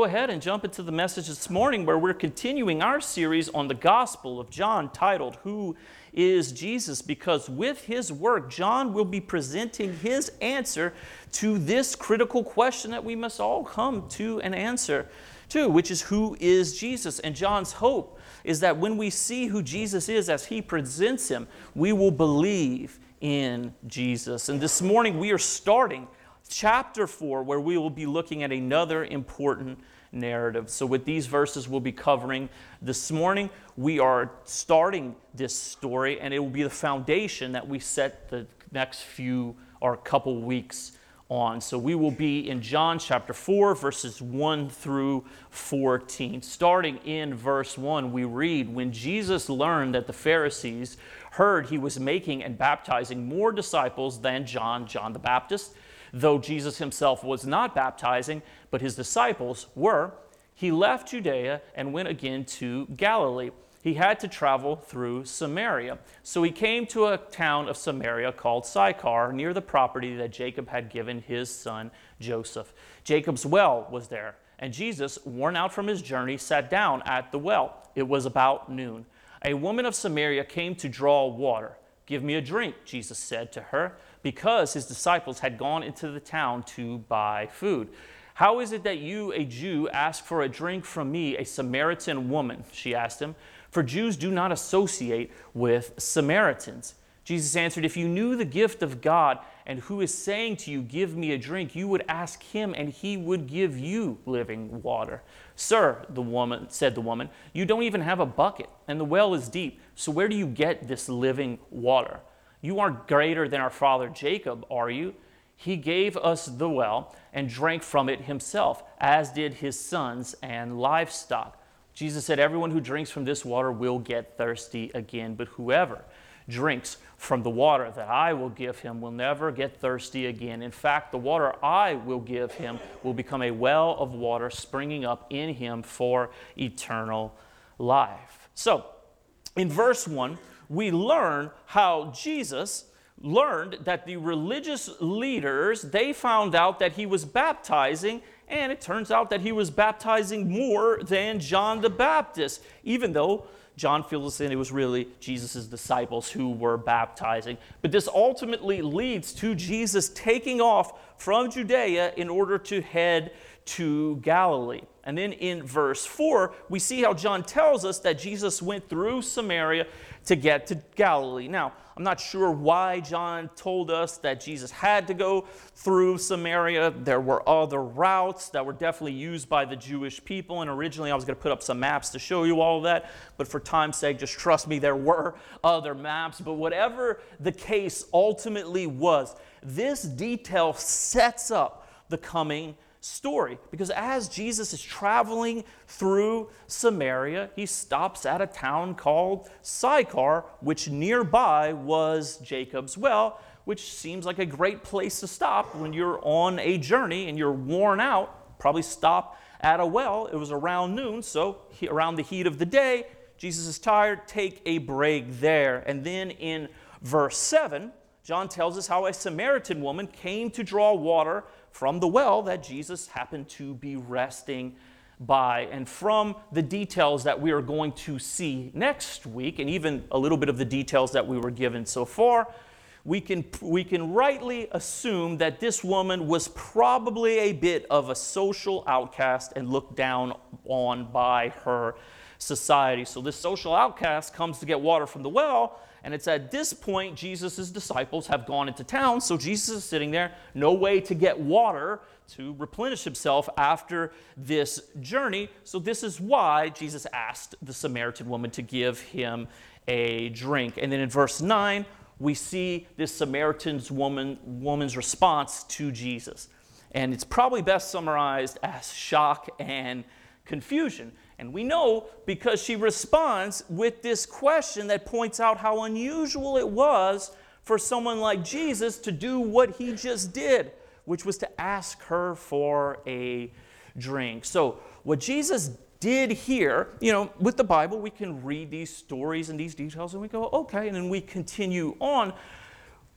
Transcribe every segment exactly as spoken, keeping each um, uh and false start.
ahead and jump into the message this morning where we're continuing our series on the Gospel of John titled, Who is Jesus? Because with his work, John will be presenting his answer to this critical question that we must all come to an answer to, which is who is Jesus? And John's hope is that when we see who Jesus is as he presents him, we will believe in Jesus. And this morning we are starting chapter four, where we will be looking at another important narrative. So with these verses we'll be covering this morning, we are starting this story, and it will be the foundation that we set the next few or couple weeks on. So we will be in John chapter four, verses one through fourteen. Starting in verse one, we read, "When Jesus learned that the Pharisees heard he was making and baptizing more disciples than John, John the Baptist, though Jesus himself was not baptizing, but his disciples were, he left Judea and went again to Galilee. He had to travel through Samaria. So he came to a town of Samaria called Sychar, near the property that Jacob had given his son Joseph. Jacob's well was there, and Jesus, worn out from his journey, sat down at the well. It was about noon. A woman of Samaria came to draw water. 'Give me a drink,' Jesus said to her, because his disciples had gone into the town to buy food. 'How is it that you, a Jew, ask for a drink from me, a Samaritan woman?' she asked him, for Jews do not associate with Samaritans. Jesus answered, 'If you knew the gift of God and who is saying to you, give me a drink, you would ask him and he would give you living water.' 'Sir,' the woman said the woman, 'you don't even have a bucket, and the well is deep. So where do you get this living water? You aren't greater than our father Jacob, are you? He gave us the well and drank from it himself, as did his sons and livestock.' Jesus said, 'Everyone who drinks from this water will get thirsty again, but whoever drinks from the water that I will give him will never get thirsty again. In fact, the water I will give him will become a well of water springing up in him for eternal life.'" So, in verse one, we learn how Jesus learned that the religious leaders, they found out that he was baptizing, and it turns out that he was baptizing more than John the Baptist, even though John fills us in, it was really Jesus' disciples who were baptizing. But this ultimately leads to Jesus taking off from Judea in order to head to Galilee. And then in verse four, we see how John tells us that Jesus went through Samaria to get to Galilee. Now, I'm not sure why John told us that Jesus had to go through Samaria. There were other routes that were definitely used by the Jewish people, and originally I was going to put up some maps to show you all of that, but for time's sake, just trust me, there were other maps. But whatever the case ultimately was, this detail sets up the coming story, because as Jesus is traveling through Samaria, he stops at a town called Sychar, which nearby was Jacob's well, which seems like a great place to stop when you're on a journey and you're worn out. Probably stop at a well. It was around noon, so he, around the heat of the day, Jesus is tired, take a break there. And then in verse seven, John tells us how a Samaritan woman came to draw water from the well that Jesus happened to be resting by. And from the details that we are going to see next week, and even a little bit of the details that we were given so far, we can, we can rightly assume that this woman was probably a bit of a social outcast and looked down on by her society. So this social outcast comes to get water from the well, and it's at this point Jesus' disciples have gone into town, so Jesus is sitting there, no way to get water to replenish himself after this journey. So this is why Jesus asked the Samaritan woman to give him a drink. And then in verse nine, we see this Samaritan woman, woman's response to Jesus. And it's probably best summarized as shock and confusion. And we know because she responds with this question that points out how unusual it was for someone like Jesus to do what he just did, which was to ask her for a drink. So what Jesus did here, you know, with the Bible, we can read these stories and these details and we go, okay, and then we continue on.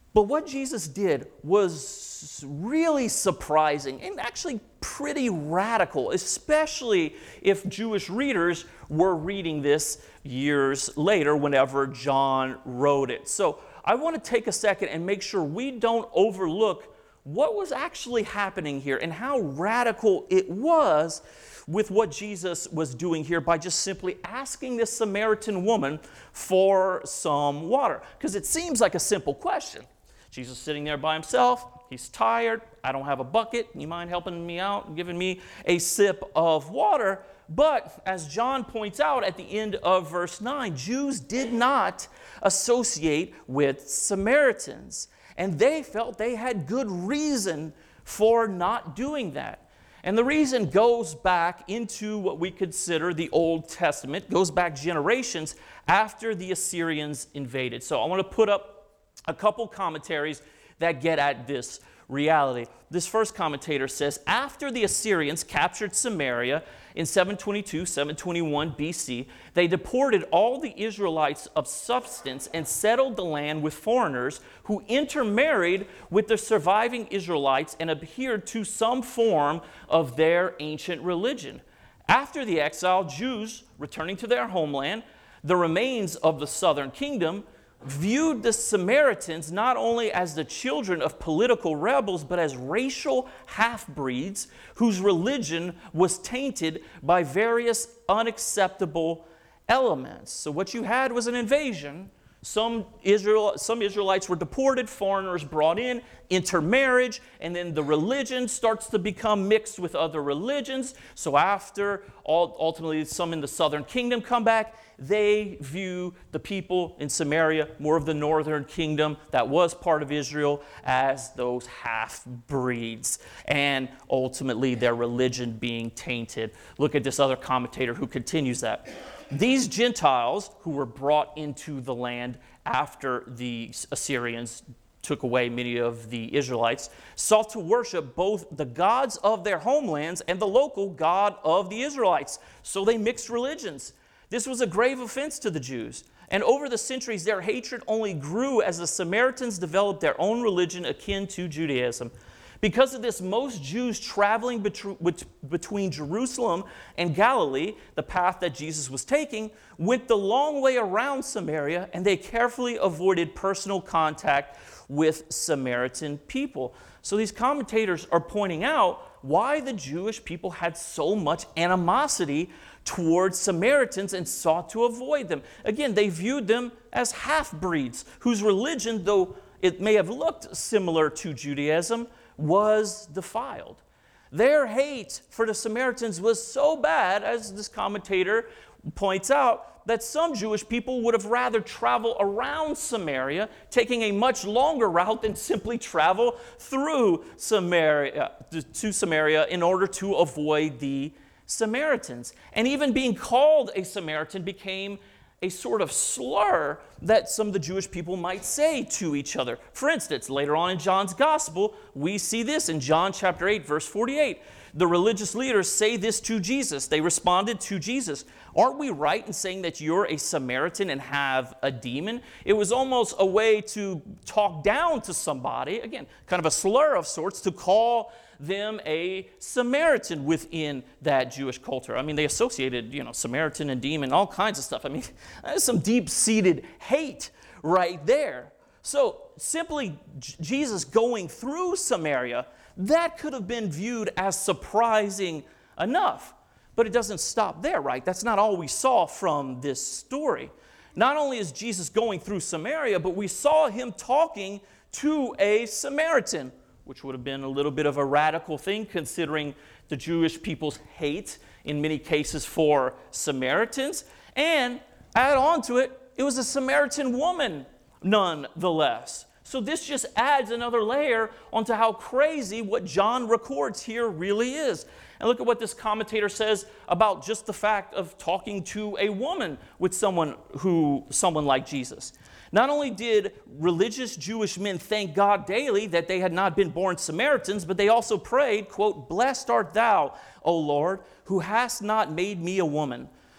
But what Jesus did was really surprising and actually pretty radical, especially if Jewish readers were reading this years later whenever John wrote it. So I want to take a second and make sure we don't overlook what was actually happening here and how radical it was with what Jesus was doing here by just simply asking this Samaritan woman for some water. Because it seems like a simple question. Jesus is sitting there by himself. He's tired. I don't have a bucket. You mind helping me out and giving me a sip of water? But as John points out at the end of verse nine, Jews did not associate with Samaritans. And they felt they had good reason for not doing that. And the reason goes back into what we consider the Old Testament, goes back generations after the Assyrians invaded. So I want to put up a couple commentaries that get at this reality. This first commentator says, after the Assyrians captured Samaria in seven twenty-two, seven twenty-one B C, they deported all the Israelites of substance and settled the land with foreigners who intermarried with the surviving Israelites and adhered to some form of their ancient religion. After the exile, Jews returning to their homeland, the remains of the southern kingdom, viewed the Samaritans not only as the children of political rebels, but as racial half-breeds whose religion was tainted by various unacceptable elements. So what you had was an invasion. Some Israel, some Israelites were deported, foreigners brought in, intermarriage, and then the religion starts to become mixed with other religions. So after ultimately some in the southern kingdom come back, they view the people in Samaria, more of the northern kingdom that was part of Israel, as those half-breeds, and ultimately their religion being tainted. Look at this other commentator who continues that. These Gentiles who were brought into the land after the Assyrians took away many of the Israelites sought to worship both the gods of their homelands and the local God of the Israelites. So they mixed religions. This was a grave offense to the Jews. And over the centuries, their hatred only grew as the Samaritans developed their own religion akin to Judaism. Because of this, most Jews traveling between Jerusalem and Galilee, the path that Jesus was taking, went the long way around Samaria, and they carefully avoided personal contact with Samaritan people. So these commentators are pointing out why the Jewish people had so much animosity towards Samaritans and sought to avoid them. Again, they viewed them as half-breeds, whose religion, though it may have looked similar to Judaism, was defiled. Their hate for the Samaritans was so bad, as this commentator points out, that some Jewish people would have rather travel around Samaria, taking a much longer route than simply travel through Samaria to Samaria in order to avoid the Samaritans. And even being called a Samaritan became a sort of slur that some of the Jewish people might say to each other. For instance, later on in John's Gospel, we see this in John chapter eight, verse forty-eight. The religious leaders say this to Jesus. They responded to Jesus, "Aren't we right in saying that you're a Samaritan and have a demon?" It was almost a way to talk down to somebody, again, kind of a slur of sorts, to call them a Samaritan within that Jewish culture. I mean, they associated, you know, Samaritan and demon, all kinds of stuff. I mean, there's some deep-seated hate right there. So simply J- Jesus going through Samaria, that could have been viewed as surprising enough. But it doesn't stop there, right? That's not all we saw from this story. Not only is Jesus going through Samaria, but we saw him talking to a Samaritan, which would have been a little bit of a radical thing considering the Jewish people's hate in many cases for Samaritans. And add on to it, it was a Samaritan woman nonetheless. So this just adds another layer onto how crazy what John records here really is. And look at what this commentator says about just the fact of talking to a woman with someone who, someone like Jesus. Not only did religious Jewish men thank God daily that they had not been born Samaritans, but they also prayed, quote, "Blessed art thou, O Lord, who hast not made me a woman,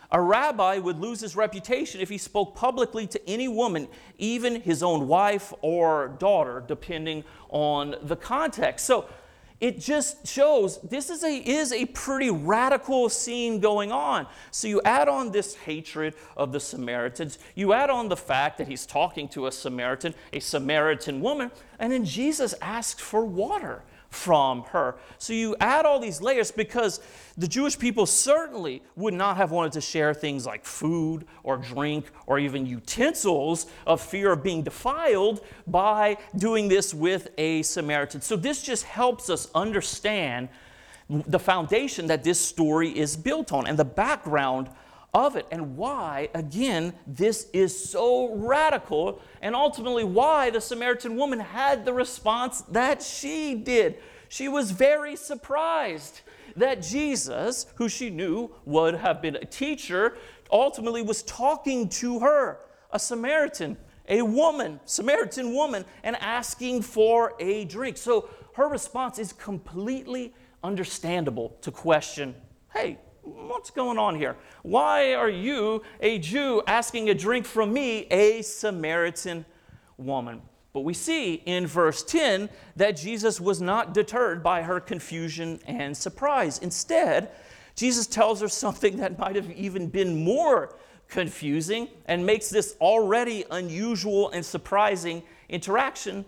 A rabbi would lose his reputation if he spoke publicly to any woman, even his own wife or daughter, depending on the context. So it just shows this is a, is a pretty radical scene going on. So you add on this hatred of the Samaritans, you add on the fact that he's talking to a Samaritan, a Samaritan woman, and then Jesus asks for water from her. So you add all these layers because the Jewish people certainly would not have wanted to share things like food or drink or even utensils of fear of being defiled by doing this with a Samaritan. So this just helps us understand the foundation that this story is built on and the background of it, and why, again, this is so radical, and ultimately why the Samaritan woman had the response that she did. She was very surprised that Jesus, who she knew would have been a teacher, ultimately was talking to her, a Samaritan, a woman, Samaritan woman, and asking for a drink. So her response is completely understandable to question, hey, what's going on here? Why are you, a Jew, asking a drink from me, a Samaritan woman? But we see in verse ten that Jesus was not deterred by her confusion and surprise. Instead, Jesus tells her something that might have even been more confusing and makes this already unusual and surprising interaction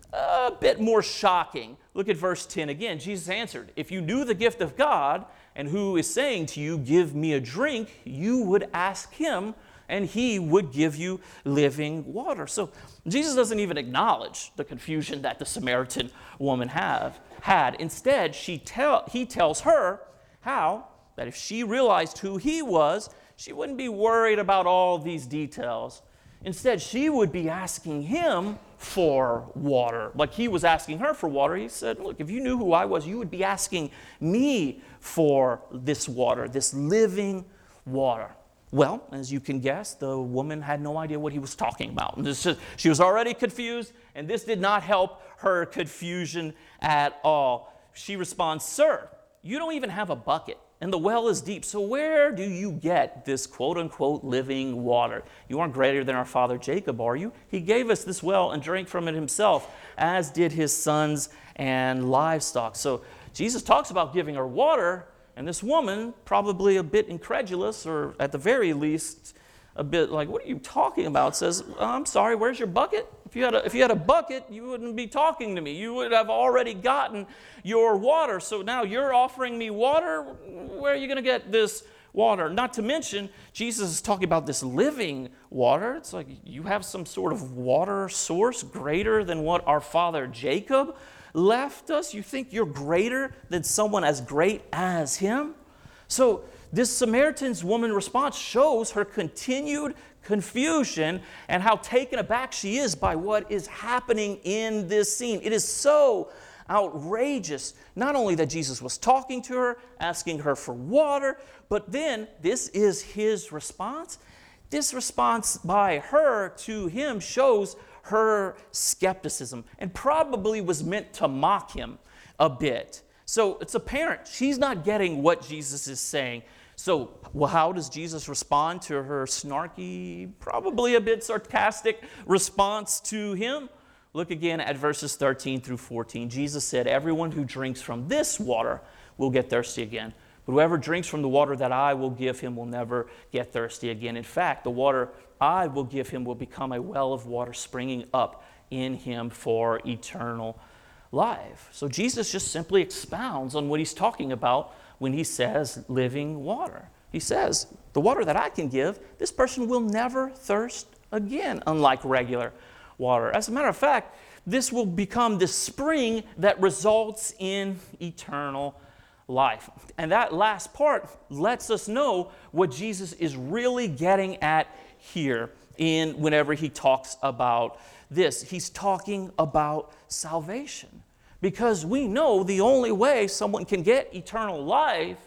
a bit more shocking. Look at verse ten again. Jesus answered, "If you knew the gift of God and who is saying to you, 'Give me a drink,' you would ask him, and he would give you living water." So Jesus doesn't even acknowledge the confusion that the Samaritan woman have, had. Instead, she tell, he tells her how that if she realized who he was, she wouldn't be worried about all these details. Instead, she would be asking him for water. Like he was asking her for water. He said, look, if you knew who I was, you would be asking me for this water, this living water. Well, as you can guess, the woman had no idea what he was talking about. This just, she was already confused, and this did not help her confusion at all. She responds, "Sir, you don't even have a bucket, and the well is deep. So where do you get this quote-unquote living water? You aren't greater than our father Jacob, are you? He gave us this well and drank from it himself, as did his sons and livestock." So Jesus talks about giving her water, and this woman, probably a bit incredulous, or at the very least, a bit like, what are you talking about? Says, I'm sorry, where's your bucket? If you had a, if you had a bucket, you wouldn't be talking to me. You would have already gotten your water. So now you're offering me water? Where are you going to get this water? Not to mention, Jesus is talking about this living water. It's like you have some sort of water source greater than what our father Jacob left us. You think you're greater than someone as great as him? So this Samaritan's woman response shows her continued confusion and how taken aback she is by what is happening in this scene. It is so outrageous, not only that Jesus was talking to her, asking her for water, but then this is his response. This response by her to him shows her skepticism and probably was meant to mock him a bit. So it's apparent she's not getting what Jesus is saying. So well, how does Jesus respond to her snarky, probably a bit sarcastic response to him? Look again at verses thirteen through fourteen. Jesus said, "Everyone who drinks from this water will get thirsty again. But whoever drinks from the water that I will give him will never get thirsty again. In fact, the water I will give him will become a well of water springing up in him for eternal life." So Jesus just simply expounds on what he's talking about when he says living water. He says, the water that I can give, this person will never thirst again, unlike regular water. As a matter of fact, this will become the spring that results in eternal life. And that last part lets us know what Jesus is really getting at here in whenever he talks about this. He's talking about salvation. Because we know the only way someone can get eternal life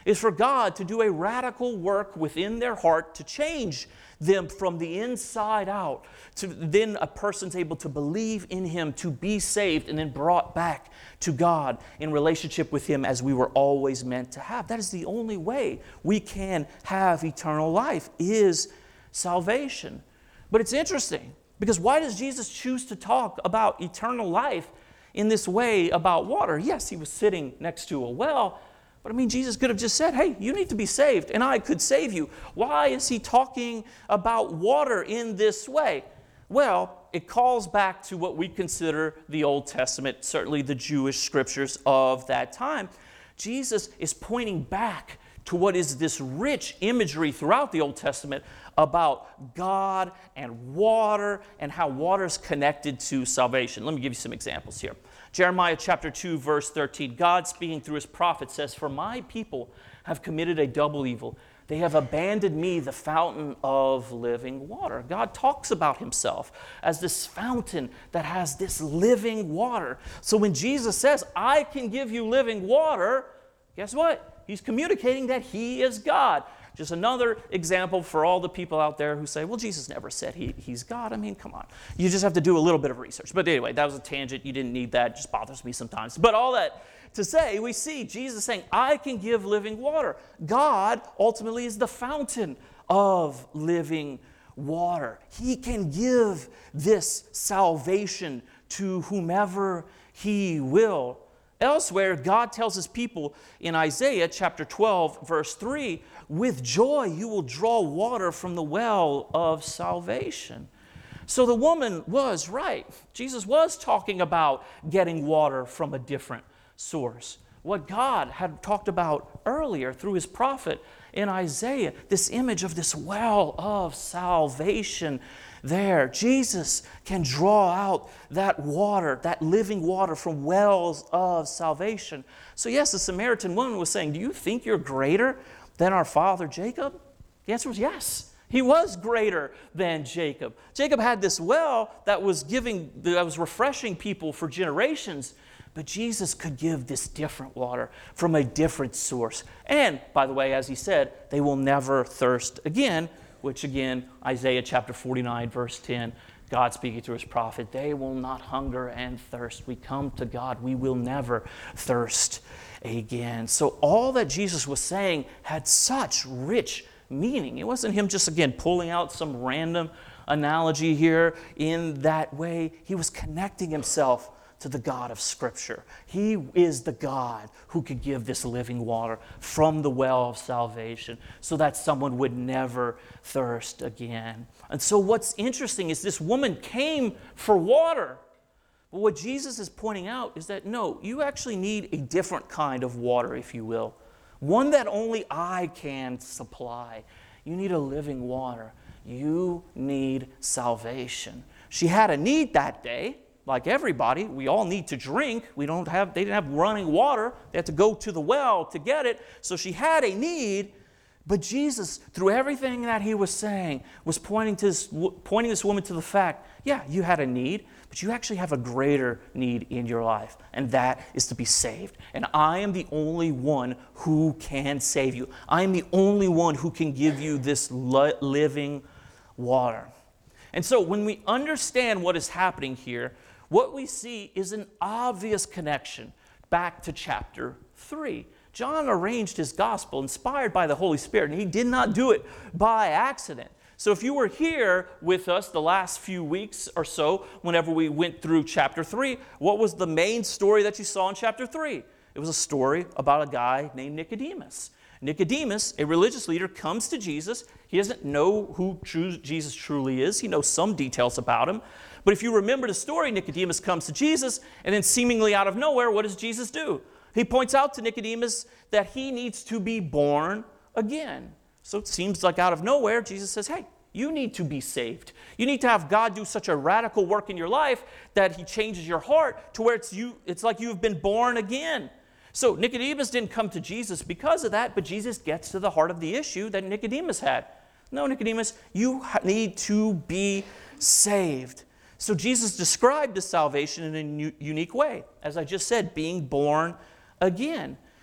is for God to do a radical work within their heart to change them from the inside out. To, then a person's able to believe in Him, to be saved, and then brought back to God in relationship with Him as we were always meant to have. That is the only way we can have eternal life, is salvation. But it's interesting, because why does Jesus choose to talk about eternal life in this way about water? Yes, He was sitting next to a well, but I mean, Jesus could have just said, hey, you need to be saved, and I could save you. Why is He talking about water in this way? Well, it calls back to what we consider the Old Testament, certainly the Jewish scriptures of that time. Jesus is pointing back to what is this rich imagery throughout the Old Testament about God and water and how water is connected to salvation. Let me give you some examples here. Jeremiah chapter two, verse thirteen, God speaking through His prophet says, "For my people have committed a double evil. They have abandoned me, the fountain of living water." God talks about Himself as this fountain that has this living water. So when Jesus says, I can give you living water, guess what? He's communicating that He is God. Just another example for all the people out there who say, well, Jesus never said he, He's God. I mean, come on. You just have to do a little bit of research. But anyway, that was a tangent. You didn't need that. It just bothers me sometimes. But all that to say, we see Jesus saying, I can give living water. God ultimately is the fountain of living water. He can give this salvation to whomever He will. Elsewhere, God tells His people in Isaiah chapter twelve, verse three, with joy you will draw water from the well of salvation. So the woman was right. Jesus was talking about getting water from a different source. What God had talked about earlier through His prophet in Isaiah, this image of this well of salvation there. Jesus can draw out that water, that living water from wells of salvation. So yes, the Samaritan woman was saying, do you think you're greater than our father Jacob? The answer was yes. He was greater than Jacob. Jacob had this well that was giving, that was refreshing people for generations. But Jesus could give this different water from a different source. And, by the way, as He said, they will never thirst again, which again, Isaiah chapter forty-nine, verse ten, God speaking through His prophet, they will not hunger and thirst. We come to God, we will never thirst again. So all that Jesus was saying had such rich meaning. It wasn't Him just, again, pulling out some random analogy here in that way. He was connecting Himself to the God of Scripture. He is the God who could give this living water from the well of salvation so that someone would never thirst again. And so what's interesting is this woman came for water. But what Jesus is pointing out is that, no, you actually need a different kind of water, if you will. One that only I can supply. You need a living water. You need salvation. She had a need that day. Like everybody, we all need to drink. We don't have, they didn't have running water. They had to go to the well to get it. So she had a need, but Jesus, through everything that He was saying, was pointing to this, pointing this woman to the fact, yeah, you had a need, but you actually have a greater need in your life, and that is to be saved. And I am the only one who can save you. I am the only one who can give you this living water. And so when we understand what is happening here, what we see is an obvious connection back to chapter three. John arranged his gospel inspired by the Holy Spirit, and he did not do it by accident. So if you were here with us the last few weeks or so, whenever we went through chapter three, what was the main story that you saw in chapter three? It was a story about a guy named Nicodemus. Nicodemus, a religious leader, comes to Jesus. He doesn't know who true Jesus truly is. He knows some details about him. But if you remember the story, Nicodemus comes to Jesus, and then seemingly out of nowhere, what does Jesus do? He points out to Nicodemus that he needs to be born again. So it seems like out of nowhere, Jesus says, hey, you need to be saved. You need to have God do such a radical work in your life that He changes your heart to where it's, you, it's like you've been born again. So Nicodemus didn't come to Jesus because of that, but Jesus gets to the heart of the issue that Nicodemus had. No, Nicodemus, you need to be saved. So Jesus described the salvation in a unique way. As I just said, being born again.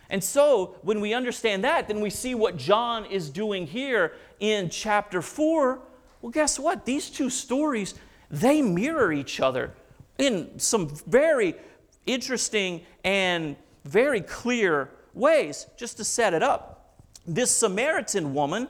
And so, when we understand that, then we see what John is doing here in chapter four. Well, guess what? These two stories, they mirror each other in some very interesting and very clear ways. Just to set it up, this Samaritan woman,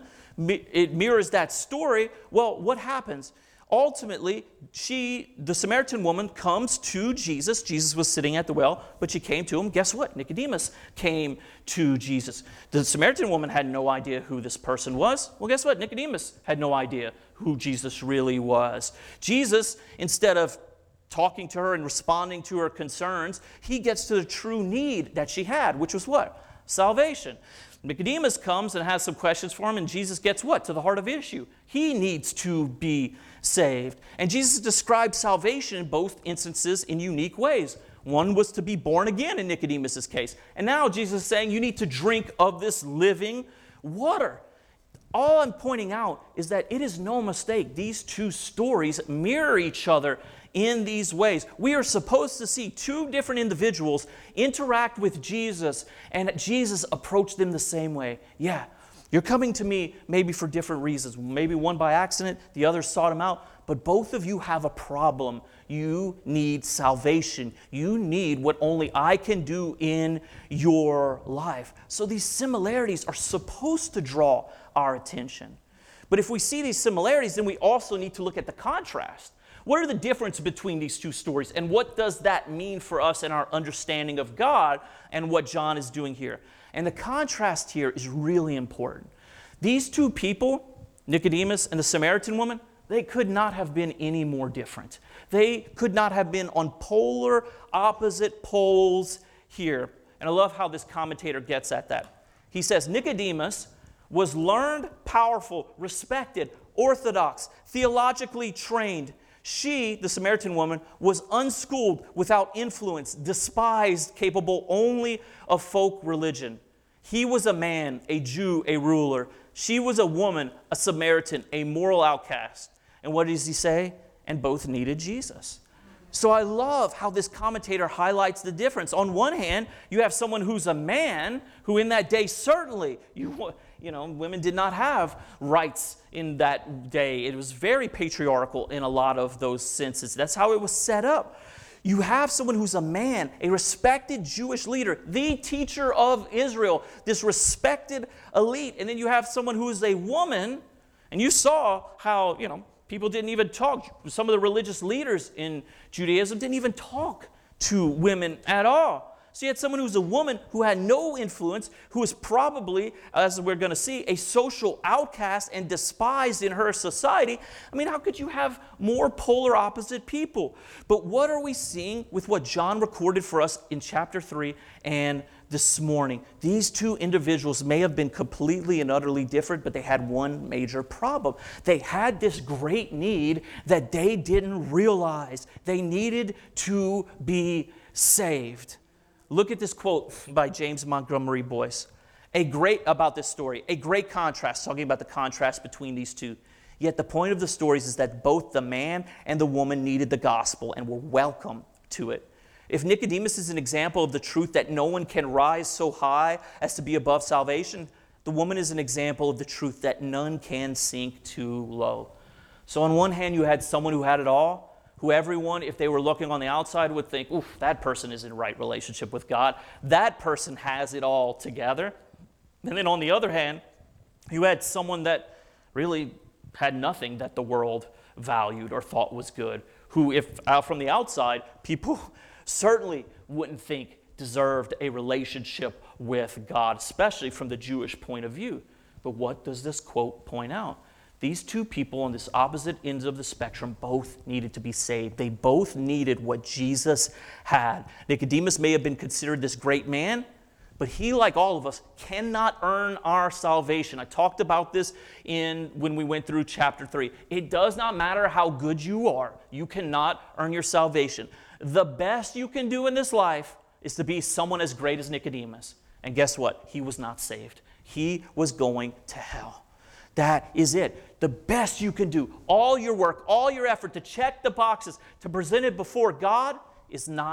it mirrors that story. Well, what happens? Ultimately, she, the Samaritan woman, comes to Jesus. Jesus was sitting at the well, but she came to him. Guess what? Nicodemus came to Jesus. The Samaritan woman had no idea who this person was. Well, guess what? Nicodemus had no idea who Jesus really was. Jesus, instead of talking to her and responding to her concerns, he gets to the true need that she had, which was what? Salvation. Nicodemus comes and has some questions for him, and Jesus gets what? To the heart of the issue. He needs to be saved. And Jesus described salvation in both instances in unique ways. One was to be born again in Nicodemus' case. And now Jesus is saying you need to drink of this living water. All I'm pointing out is that it is no mistake. These two stories mirror each other in these ways. We are supposed to see two different individuals interact with Jesus, and Jesus approached them the same way. Yeah, you're coming to me maybe for different reasons. Maybe one by accident, the other sought him out, but both of you have a problem. You need salvation. You need what only I can do in your life. So these similarities are supposed to draw our attention. But if we see these similarities, then we also need to look at the contrast. What are the differences between these two stories, and what does that mean for us in our understanding of God and what John is doing here? And the contrast here is really important. These two people, Nicodemus and the Samaritan woman, they could not have been any more different. They could not have been on polar opposite poles here. And I love how this commentator gets at that. He says, Nicodemus was learned, powerful, respected, orthodox, theologically trained. She, the Samaritan woman, was unschooled, without influence, despised, capable only of folk religion. He was a man, a Jew, a ruler. She was a woman, a Samaritan, a moral outcast. And what does he say? And both needed Jesus. So I love how this commentator highlights the difference. On one hand, you have someone who's a man, who in that day certainly, you, you know, women did not have rights in that day. It was very patriarchal in a lot of those senses. That's how it was set up. You have someone who's a man, a respected Jewish leader, the teacher of Israel, this respected elite. And then you have someone who is a woman, and you saw how, you know, people didn't even talk. Some of the religious leaders in Judaism didn't even talk to women at all. So you had someone who's a woman who had no influence, who was probably, as we're going to see, a social outcast and despised in her society. I mean, how could you have more polar opposite people? But what are we seeing with what John recorded for us in chapter three and this morning? These two individuals may have been completely and utterly different, but they had one major problem. They had this great need that they didn't realize. They needed to be saved. Look at this quote by James Montgomery Boyce. A great, about this story, a great contrast, talking about the contrast between these two. Yet the point of the stories is that both the man and the woman needed the gospel and were welcome to it. If Nicodemus is an example of the truth that no one can rise so high as to be above salvation, the woman is an example of the truth that none can sink too low. So on one hand, you had someone who had it all, who everyone, if they were looking on the outside, would think, oof, that person is in right relationship with God. That person has it all together. And then on the other hand, you had someone that really had nothing that the world valued or thought was good, who, if out from the outside, people certainly wouldn't think deserved a relationship with God, especially from the Jewish point of view. But what does this quote point out? These two people on this opposite ends of the spectrum both needed to be saved. They both needed what Jesus had. Nicodemus may have been considered this great man, but he, like all of us, cannot earn our salvation. I talked about this in when we went through chapter three. It does not matter how good you are. You cannot earn your salvation. The best you can do in this life is to be someone as great as Nicodemus. And guess what? He was not saved. He was going to hell. That is it. The best you can do, all your work, all your effort to check the boxes, to present it before God is not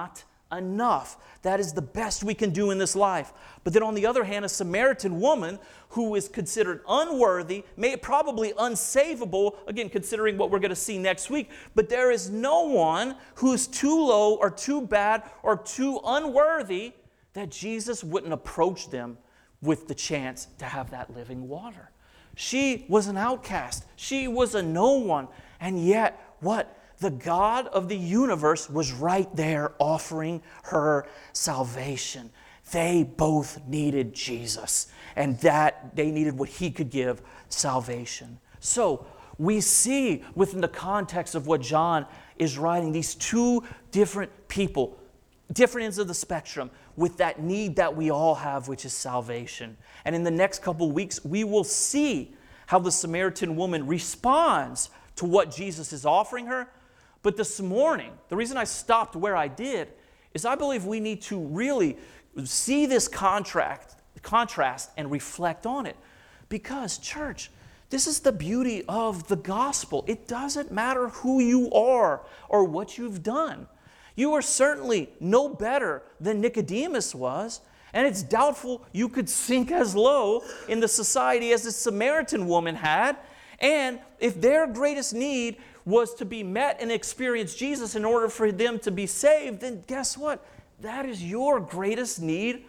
enough. That is the best we can do in this life. But then on the other hand, a Samaritan woman who is considered unworthy, may probably unsavable, again, considering what we're going to see next week, but there is no one who's too low or too bad or too unworthy that Jesus wouldn't approach them with the chance to have that living water. She was an outcast. She was a no one. And yet, what? The God of the universe was right there offering her salvation. They both needed Jesus, and that they needed what He could give, salvation. So we see within the context of what John is writing, these two different people, different ends of the spectrum, with that need that we all have, which is salvation. And in the next couple weeks, we will see how the Samaritan woman responds to what Jesus is offering her. But this morning, the reason I stopped where I did is I believe we need to really see this contract, contrast and reflect on it. Because, church, this is the beauty of the gospel. It doesn't matter who you are or what you've done. You are certainly no better than Nicodemus was, and it's doubtful you could sink as low in the society as the Samaritan woman had. And if their greatest need was to be met and experience Jesus in order for them to be saved, then guess what? That is your greatest need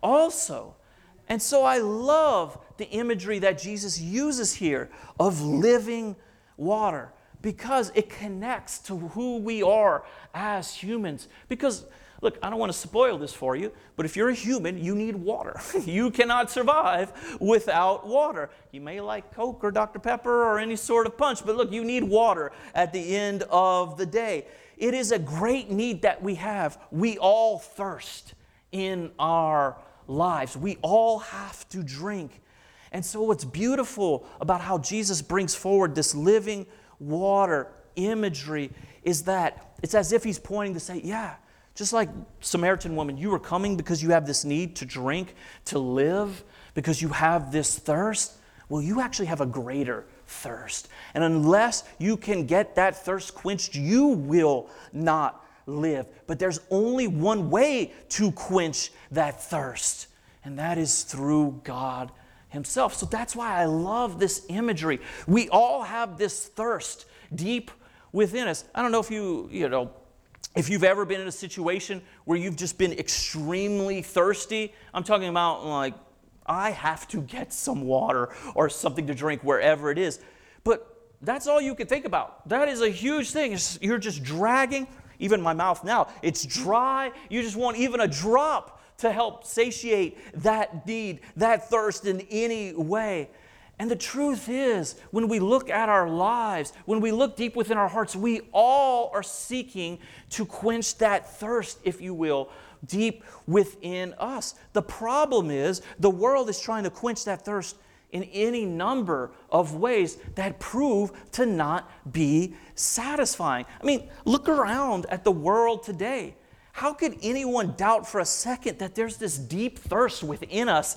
also. And so I love the imagery that Jesus uses here of living water, because it connects to who we are as humans. Because, look, I don't want to spoil this for you, but if you're a human, you need water. You cannot survive without water. You may like Coke or Doctor Pepper or any sort of punch, but look, you need water at the end of the day. It is a great need that we have. We all thirst in our lives. We all have to drink. And so what's beautiful about how Jesus brings forward this living water imagery is that it's as if He's pointing to say, yeah, just like Samaritan woman, you are coming because you have this need to drink, to live, because you have this thirst. Well, you actually have a greater thirst. And unless you can get that thirst quenched, you will not live. But there's only one way to quench that thirst, and that is through God Himself. So that's why I love this imagery. We all have this thirst deep within us. I don't know if you, you know, if you've ever been in a situation where you've just been extremely thirsty. I'm talking about like, I have to get some water or something to drink wherever it is. But that's all you can think about. That is a huge thing. It's, you're just dragging, even my mouth now, it's dry. You just want even a drop to help satiate that need, that thirst in any way. And the truth is, when we look at our lives, when we look deep within our hearts, we all are seeking to quench that thirst, if you will, deep within us. The problem is, the world is trying to quench that thirst in any number of ways that prove to not be satisfying. I mean, look around at the world today. How could anyone doubt for a second that there's this deep thirst within us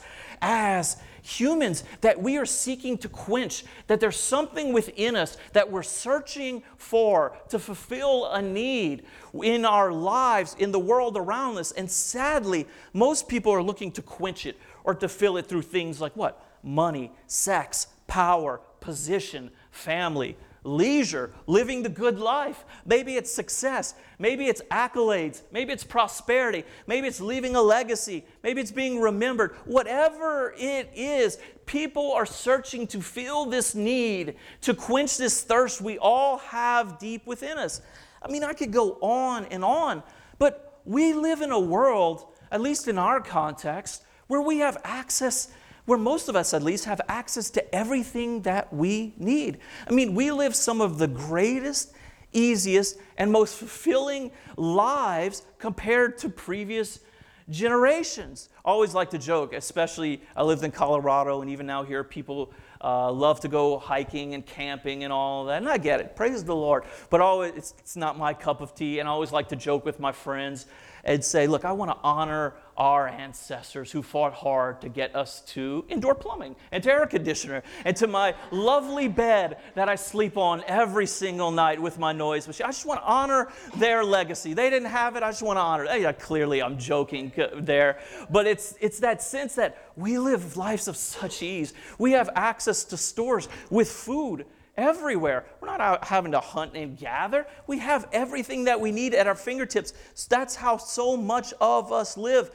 as humans that we are seeking to quench, that there's something within us that we're searching for to fulfill a need in our lives, in the world around us? And sadly, most people are looking to quench it or to fill it through things like what? Money, sex, power, position, family, leisure, living the good life. Maybe it's success. Maybe it's accolades. Maybe it's prosperity. Maybe it's leaving a legacy. Maybe it's being remembered. Whatever it is, people are searching to fill this need, to quench this thirst we all have deep within us. I mean, I could go on and on, but we live in a world, at least in our context, where we have access, where most of us at least have access to everything that we need. I mean, we live some of the greatest, easiest, and most fulfilling lives compared to previous generations. I always like to joke, especially I lived in Colorado, and even now here people uh, love to go hiking and camping and all that, and I get it, praise the Lord, but always, it's, it's not my cup of tea, and I always like to joke with my friends and say, look, I want to honor our ancestors who fought hard to get us to indoor plumbing and to air conditioner and to my lovely bed that I sleep on every single night with my noise machine. I just want to honor their legacy. They didn't have it. I just want to honor it. Yeah, clearly, I'm joking there. But it's, it's that sense that we live lives of such ease. We have access to stores with food everywhere. We're not out having to hunt and gather. We have everything that we need at our fingertips. That's how so much of us live.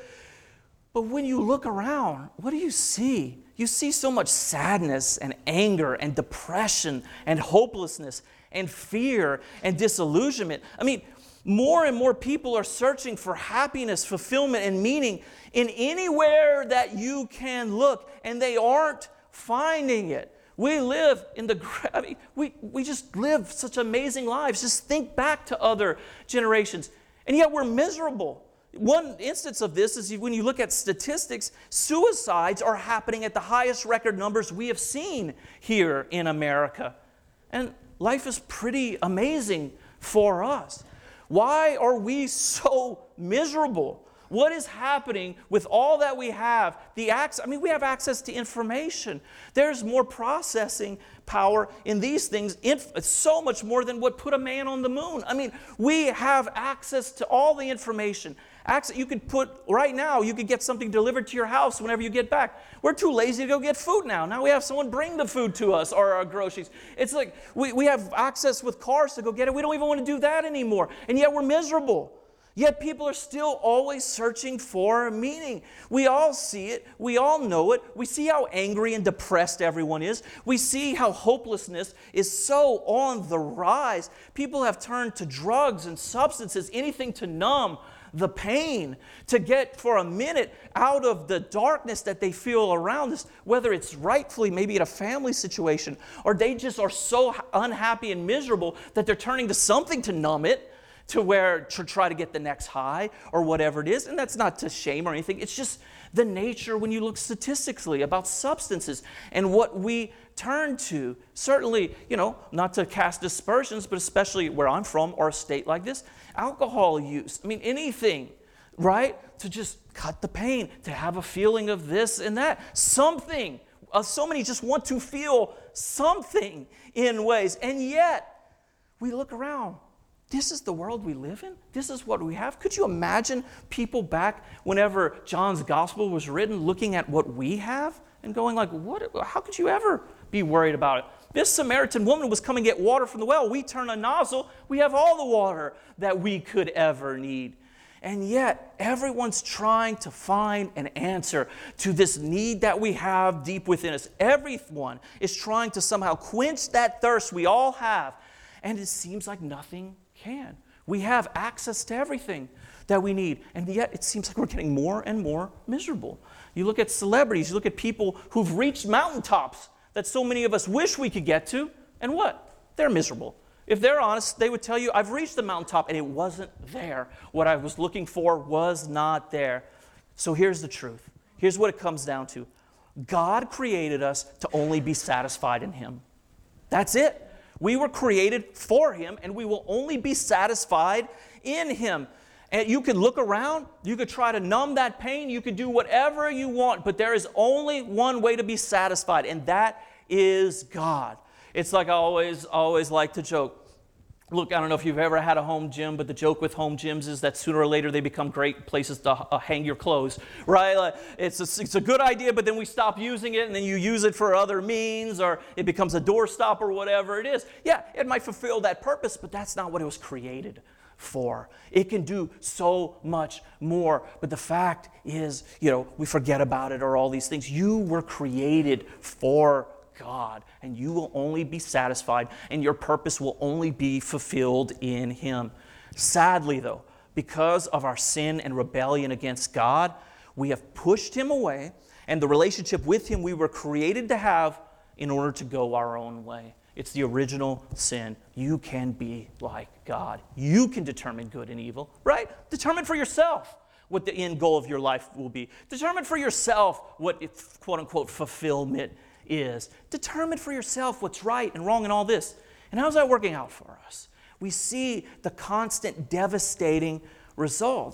But when you look around, what do you see? You see so much sadness and anger and depression and hopelessness and fear and disillusionment. I mean, more and more people are searching for happiness, fulfillment, and meaning in anywhere that you can look, and they aren't finding it. We live in the, I mean, we, we just live such amazing lives. Just think back to other generations. And yet we're miserable. One instance of this is when you look at statistics, suicides are happening at the highest record numbers we have seen here in America. And life is pretty amazing for us. Why are we so miserable? What is happening with all that we have? The access, I mean, we have access to information. There's more processing power in these things, inf- so much more than what put a man on the moon. I mean, we have access to all the information. Access, you could put, right now, you could get something delivered to your house whenever you get back. We're too lazy to go get food now. Now we have someone bring the food to us or our groceries. It's like we, we have access with cars to go get it. We don't even want to do that anymore. And yet we're miserable. Yet people are still always searching for meaning. We all see it. We all know it. We see how angry and depressed everyone is. We see how hopelessness is so on the rise. People have turned to drugs and substances, anything to numb the pain, to get for a minute out of the darkness that they feel around us, whether it's rightfully maybe in a family situation, or they just are so unhappy and miserable that they're turning to something to numb it, to where to try to get the next high or whatever it is. And that's not to shame or anything. It's just the nature when you look statistically about substances and what we turn to. Certainly, you know, not to cast aspersions, but especially where I'm from or a state like this, alcohol use. I mean, anything, right? To just cut the pain, to have a feeling of this and that. Something. Uh, so many just want to feel something in ways. And yet, we look around. This is the world we live in? This is what we have? Could you imagine people back whenever John's gospel was written looking at what we have and going like, what? How could you ever be worried about it? This Samaritan woman was coming to get water from the well. We turn a nozzle. We have all the water that we could ever need. And yet, everyone's trying to find an answer to this need that we have deep within us. Everyone is trying to somehow quench that thirst we all have. And it seems like nothing can. We have access to everything that we need, and yet it seems like we're getting more and more miserable. You look at celebrities, you look at people who've reached mountaintops that so many of us wish we could get to, and what? They're miserable. If they're honest, they would tell you, I've reached the mountaintop and it wasn't there. What I was looking for was not there. So here's the truth. Here's what it comes down to. God created us to only be satisfied in Him. That's it. We were created for Him, and we will only be satisfied in Him. And you could look around, you could try to numb that pain, you could do whatever you want, but there is only one way to be satisfied, and that is God. It's like I always, always like to joke. Look, I don't know if you've ever had a home gym, but the joke with home gyms is that sooner or later they become great places to uh, hang your clothes, right? Like it's, a, it's a good idea, but then we stop using it, and then you use it for other means, or it becomes a doorstop or whatever it is. Yeah, it might fulfill that purpose, but that's not what it was created for. It can do so much more, but the fact is, you know, we forget about it or all these things. You were created for God, and you will only be satisfied, and your purpose will only be fulfilled in Him. Sadly, though, because of our sin and rebellion against God, we have pushed Him away, and the relationship with Him we were created to have in order to go our own way. It's the original sin. You can be like God. You can determine good and evil, right? Determine for yourself what the end goal of your life will be. Determine for yourself what, quote-unquote, fulfillment is. Determine for yourself what's right and wrong in all this. And how's that working out for us? We see the constant devastating results.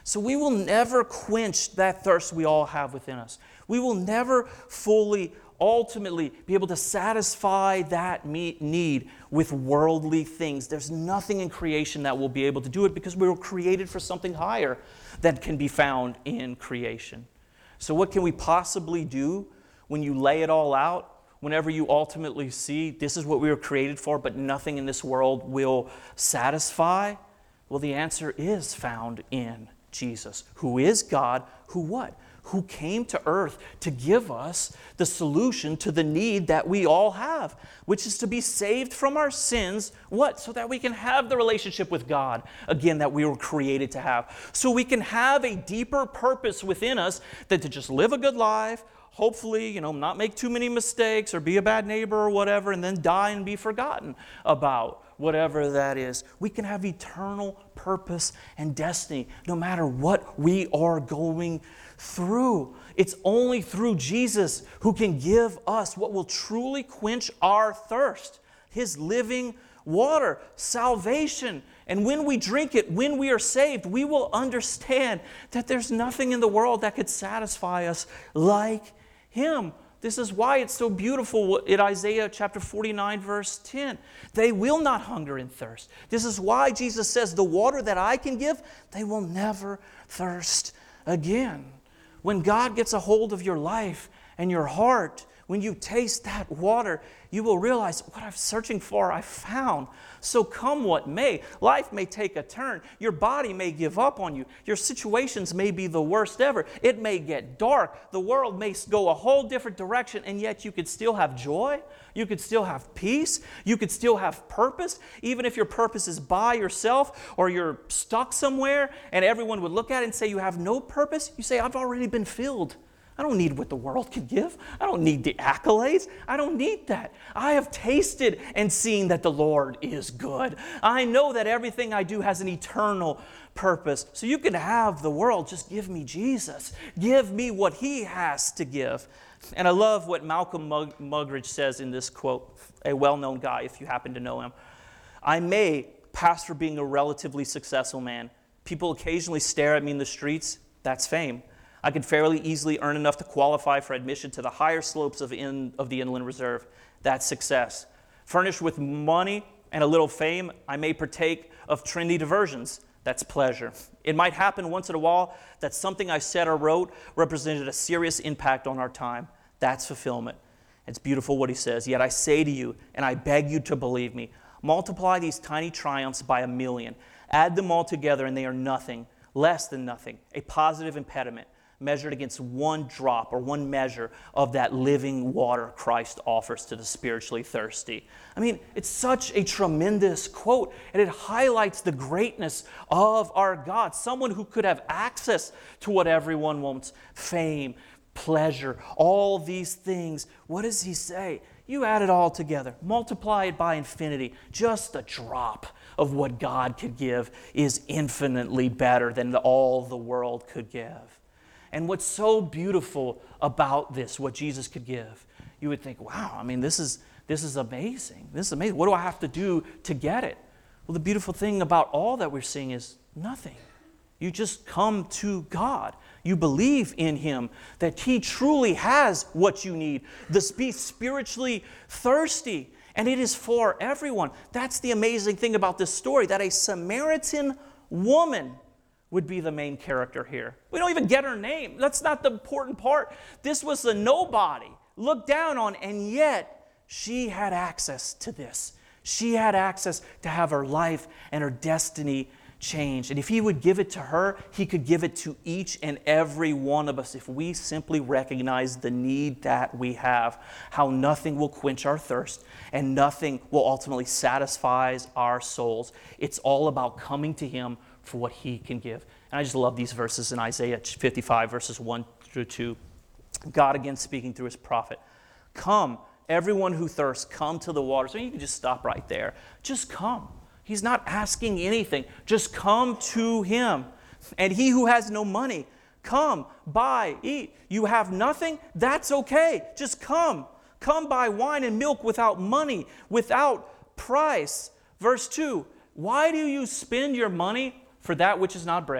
So we will never quench that thirst we all have within us. We will never fully, ultimately be able to satisfy that need with worldly things. There's nothing in creation that will be able to do it because we were created for something higher that can be found in creation. So what can we possibly do when you lay it all out? Whenever you ultimately see this is what we were created for, but nothing in this world will satisfy? Well, the answer is found in Jesus, who is God, who what? Who came to earth to give us the solution to the need that we all have, which is to be saved from our sins. What? So that we can have the relationship with God, again, that we were created to have. So we can have a deeper purpose within us than to just live a good life, hopefully, you know, not make too many mistakes or be a bad neighbor or whatever, and then die and be forgotten about, whatever that is. We can have eternal purpose and destiny no matter what we are going through. It's only through Jesus who can give us what will truly quench our thirst, His living water, salvation. And when we drink it, when we are saved, we will understand that there's nothing in the world that could satisfy us like Him. This is why it's so beautiful in Isaiah chapter forty-nine, verse ten. They will not hunger and thirst. This is why Jesus says, the water that I can give, they will never thirst again. When God gets a hold of your life and your heart, when you taste that water, you will realize what I'm searching for, I found. So come what may, life may take a turn. Your body may give up on you. Your situations may be the worst ever. It may get dark. The world may go a whole different direction, and yet you could still have joy. You could still have peace. You could still have purpose. Even if your purpose is by yourself or you're stuck somewhere and everyone would look at it and say you have no purpose, you say, I've already been filled. I don't need what the world can give. I don't need the accolades. I don't need that. I have tasted and seen that the Lord is good. I know that everything I do has an eternal purpose. So you can have the world. Just give me Jesus. Give me what He has to give. And I love what Malcolm Mug- Muggeridge says in this quote, a well-known guy if you happen to know him. I may pass for being a relatively successful man. People occasionally stare at me in the streets. That's fame. I could fairly easily earn enough to qualify for admission to the higher slopes of, in, of the Inland Reserve. That's success. Furnished with money and a little fame, I may partake of trendy diversions. That's pleasure. It might happen once in a while that something I said or wrote represented a serious impact on our time. That's fulfillment. It's beautiful what he says. Yet I say to you, and I beg you to believe me, multiply these tiny triumphs by a million. Add them all together and they are nothing, less than nothing, a positive impediment, measured against one drop or one measure of that living water Christ offers to the spiritually thirsty. I mean, it's such a tremendous quote, and it highlights the greatness of our God, someone who could have access to what everyone wants, fame, pleasure, all these things. What does He say? You add it all together, multiply it by infinity. Just a drop of what God could give is infinitely better than all the world could give. And what's so beautiful about this, what Jesus could give, you would think, wow, I mean, this is this is amazing. This is amazing. What do I have to do to get it? Well, the beautiful thing about all that we're seeing is nothing. You just come to God. You believe in Him, that He truly has what you need. This be spiritually thirsty, and it is for everyone. That's the amazing thing about this story, that a Samaritan woman would be the main character here. We don't even get her name. That's not the important part. This was a nobody, looked down on, and yet she had access to this. She had access to have her life and her destiny changed. And if He would give it to her, He could give it to each and every one of us if we simply recognize the need that we have, how nothing will quench our thirst and nothing will ultimately satisfy our souls. It's all about coming to Him for what He can give. And I just love these verses in Isaiah fifty-five, verses one through two. God again speaking through His prophet. Come, everyone who thirsts, come to the waters. So you can just stop right there. Just come. He's not asking anything. Just come to Him. And he who has no money, come, buy, eat. You have nothing? That's okay. Just come. Come buy wine and milk without money, without price. Verse two, why do you spend your money for that which is not bread,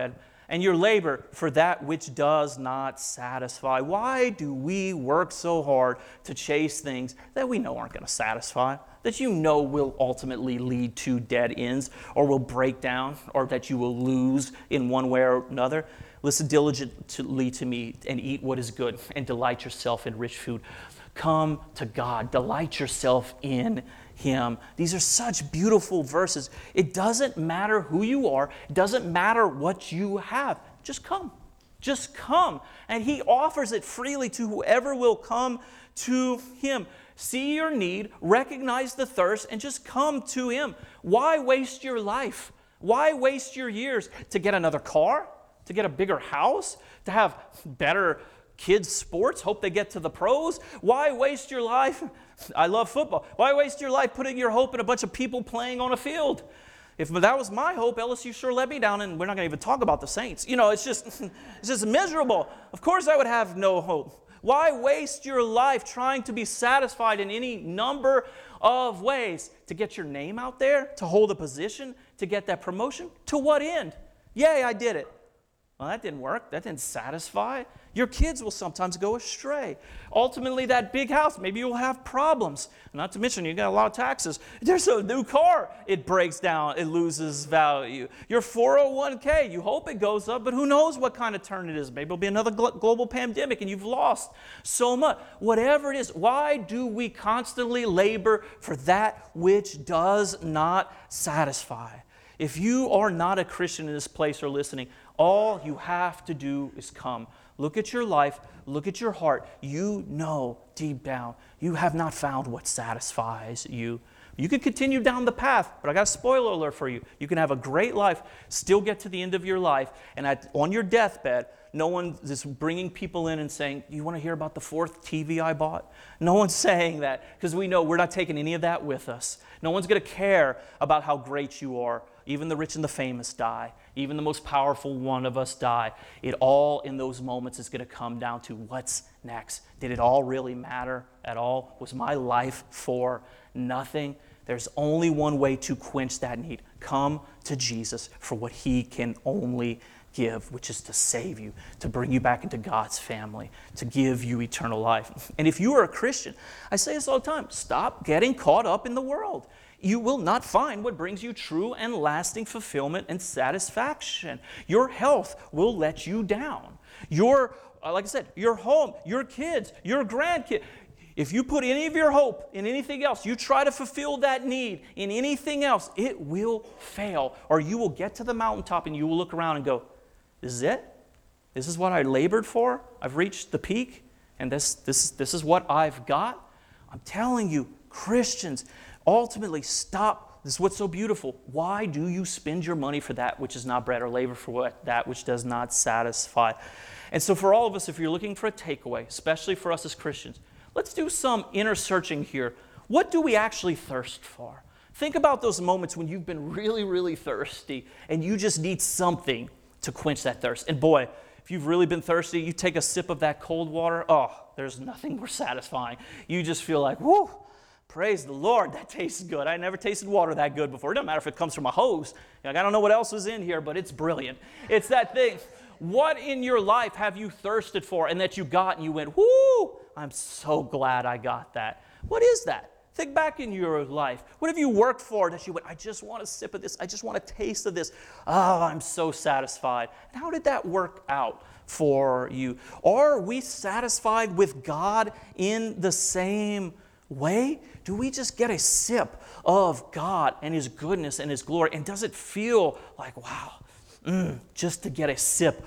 and your labor for that which does not satisfy. Why do we work so hard to chase things that we know aren't going to satisfy, that you know will ultimately lead to dead ends, or will break down, or that you will lose in one way or another? Listen diligently to me and eat what is good, and delight yourself in rich food. Come to God. Delight yourself in Him. These are such beautiful verses. It doesn't matter who you are. It doesn't matter what you have. Just come. Just come. And He offers it freely to whoever will come to Him. See your need, recognize the thirst, and just come to Him. Why waste your life? Why waste your years to get another car? To get a bigger house? To have better kids' sports? Hope they get to the pros? Why waste your life? I love football. Why waste your life putting your hope in a bunch of people playing on a field? If that was my hope, L S U sure let me down, and we're not going to even talk about the Saints. You know, it's just, it's just miserable. Of course I would have no hope. Why waste your life trying to be satisfied in any number of ways? To get your name out there? To hold a position? To get that promotion? To what end? Yay, I did it. Well, that didn't work. That didn't satisfy. Your kids will sometimes go astray. Ultimately, that big house, maybe you'll have problems. Not to mention, you got a lot of taxes. There's a new car. It breaks down. It loses value. Your four oh one k, you hope it goes up, but who knows what kind of turn it is. Maybe it'll be another gl- global pandemic and you've lost so much. Whatever it is, why do we constantly labor for that which does not satisfy? If you are not a Christian in this place or listening, all you have to do is come. Look at your life. Look at your heart. You know deep down you have not found what satisfies you. You can continue down the path, but I got a spoiler alert for you. You can have a great life, still get to the end of your life, and at, on your deathbed, no one is bringing people in and saying, "Do you want to hear about the fourth T V I bought?" No one's saying that, because we know we're not taking any of that with us. No one's going to care about how great you are. Even the rich and the famous die. Even the most powerful one of us die. It all in those moments is going to come down to what's next. Did it all really matter at all? Was my life for nothing? There's only one way to quench that need. Come to Jesus for what He can only give, which is to save you, to bring you back into God's family, to give you eternal life. And if you are a Christian, I say this all the time, stop getting caught up in the world. You will not find what brings you true and lasting fulfillment and satisfaction. Your health will let you down. Your, like I said, your home, your kids, your grandkids. If you put any of your hope in anything else, you try to fulfill that need in anything else, it will fail. Or you will get to the mountaintop and you will look around and go, "This is it? This is what I labored for? I've reached the peak, and this, this, this is what I've got?" I'm telling you, Christians, ultimately, stop. This is what's so beautiful. Why do you spend your money for that which is not bread, or labor for what, that which does not satisfy? And so for all of us, if you're looking for a takeaway, especially for us as Christians, let's do some inner searching here. What do we actually thirst for? Think about those moments when you've been really, really thirsty and you just need something to quench that thirst. And boy, if you've really been thirsty, you take a sip of that cold water, oh, there's nothing more satisfying. You just feel like, whoo, praise the Lord, that tastes good. I never tasted water that good before. It doesn't matter if it comes from a hose. Like, I don't know what else is in here, but it's brilliant. It's that thing. What in your life have you thirsted for and that you got and you went, whoo, I'm so glad I got that. What is that? Think back in your life. What have you worked for that you went, I just want a sip of this. I just want a taste of this. Oh, I'm so satisfied. And how did that work out for you? Are we satisfied with God in the same way? Do we just get a sip of God and His goodness and His glory? And does it feel like, wow, mm, just to get a sip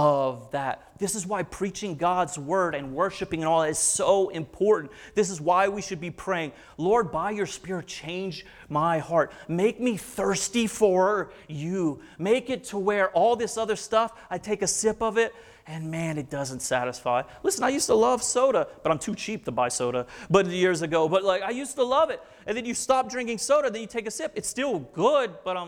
of that? This is why preaching God's word and worshiping and all that is so important. This is why we should be praying, Lord, by your Spirit, change my heart. Make me thirsty for you. Make it to where all this other stuff, I take a sip of it, and man, it doesn't satisfy. Listen, I used to love soda, but I'm too cheap to buy soda, but years ago. But like, I used to love it. And then you stop drinking soda, then you take a sip. It's still good, but I'm like, whoa,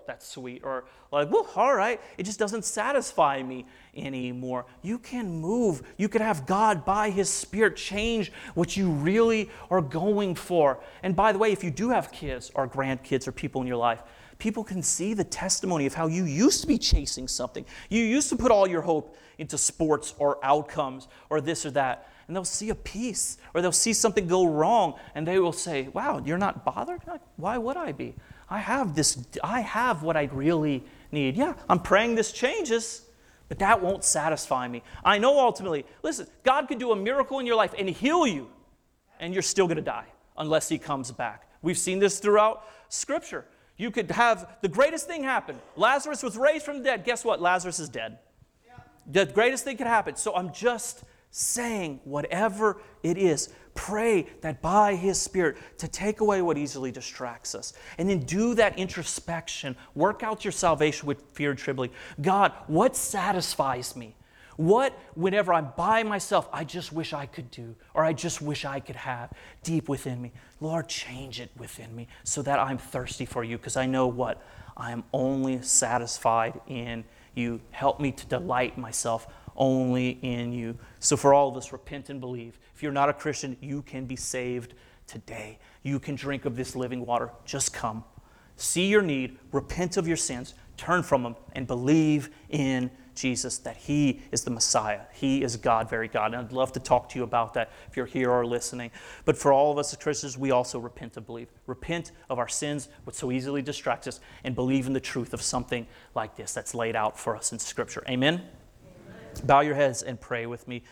that's sweet. Or like, well, all right, it just doesn't satisfy me anymore. You can move. You can have God by His Spirit change what you really are going for. And by the way, if you do have kids or grandkids or people in your life, people can see the testimony of how you used to be chasing something. You used to put all your hope into sports or outcomes or this or that. And they'll see a piece, or they'll see something go wrong, and they will say, wow, you're not bothered? Why would I be? I have this, I have what I really need. Yeah, I'm praying this changes, but that won't satisfy me. I know ultimately, listen, God could do a miracle in your life and heal you, and you're still going to die unless He comes back. We've seen this throughout Scripture. You could have the greatest thing happen. Lazarus was raised from the dead. Guess what? Lazarus is dead. Yeah. The greatest thing could happen. So I'm just saying, whatever it is, pray that by His Spirit to take away what easily distracts us. And then do that introspection. Work out your salvation with fear and trembling. God, what satisfies me? What, whenever I'm by myself, I just wish I could do, or I just wish I could have deep within me? Lord, change it within me so that I'm thirsty for You, because I know what? I am only satisfied in You. Help me to delight myself only in You. So for all of us, repent and believe. If you're not a Christian, you can be saved today. You can drink of this living water. Just come. See your need, repent of your sins, turn from them, and believe in Jesus, that He is the Messiah. He is God, very God. And I'd love to talk to you about that if you're here or listening. But for all of us as Christians, we also repent and believe. Repent of our sins, what so easily distracts us, and believe in the truth of something like this that's laid out for us in Scripture. Amen? Bow your heads and pray with me.